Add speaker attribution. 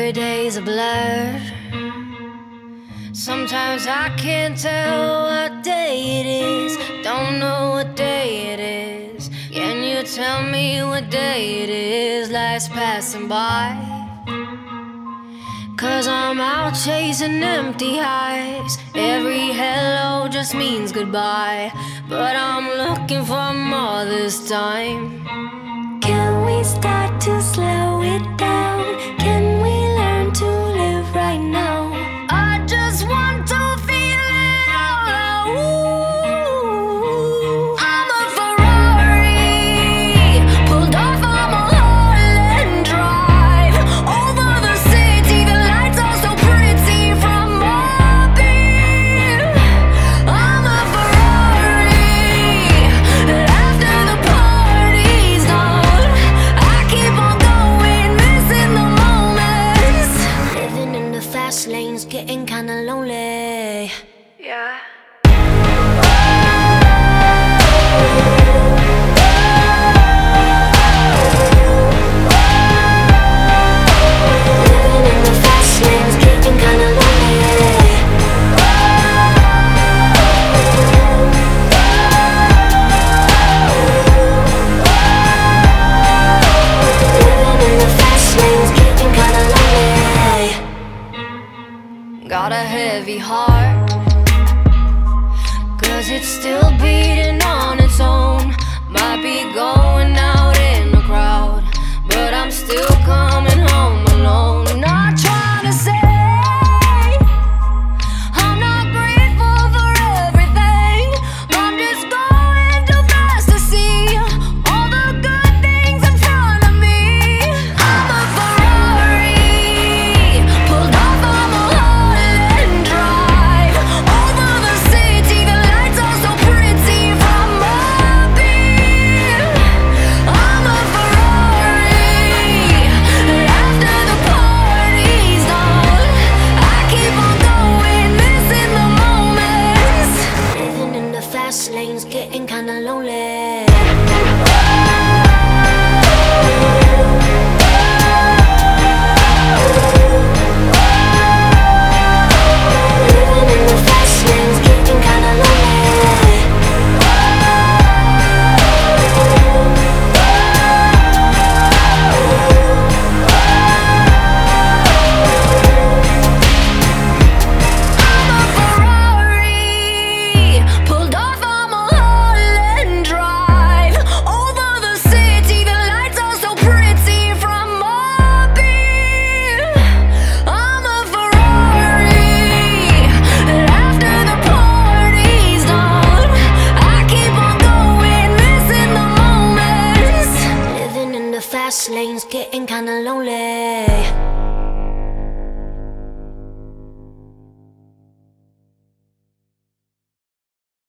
Speaker 1: Every day's a blur. Sometimes I can't tell what day it is. Don't know what day it is. Can you tell me what day it is? Life's passing by. 'Cause I'm out chasing empty highs. Every hello just means goodbye. But I'm looking for more this time. Can we start to slow it down? Can we learn to live right now? I just want to feel it all out. Ooh. I'm a Ferrari, pulled off on Mulholland Drive. Over the city, the lights are so pretty from up here. I'm a Ferrari, after the party's done, I keep on going, missing the moments. Living in the fast lanes, getting kinda lonely. Yeah. Living in the fast lanes, getting kinda lonely. Living in the fast lanes, getting kinda lonely. Got a heavy heart, 'cause it's still beating on its own. Might be going out in the crowd, but I'm still coming home alone. Not trying to say I'm not grateful for everything. I'm just going too fast to see all the good things in front of me. I'm a Ferrari, pulled off on Mulholland Drive. Over the city, the lights are so pretty from up here. I'm a Ferrari, after the party's done, I keep on going, missing the moments. Living in the fast lanes, getting kinda lonely. Living in the fast lanes, getting kinda lonely. I'm a Ferrari, pulled off on Mulholland Drive. Over the city, the lights are so pretty from up here. I'm a Ferrari, after the party's done, I keep on going, missing the moments. Living in the fast lanes, getting kinda lonely.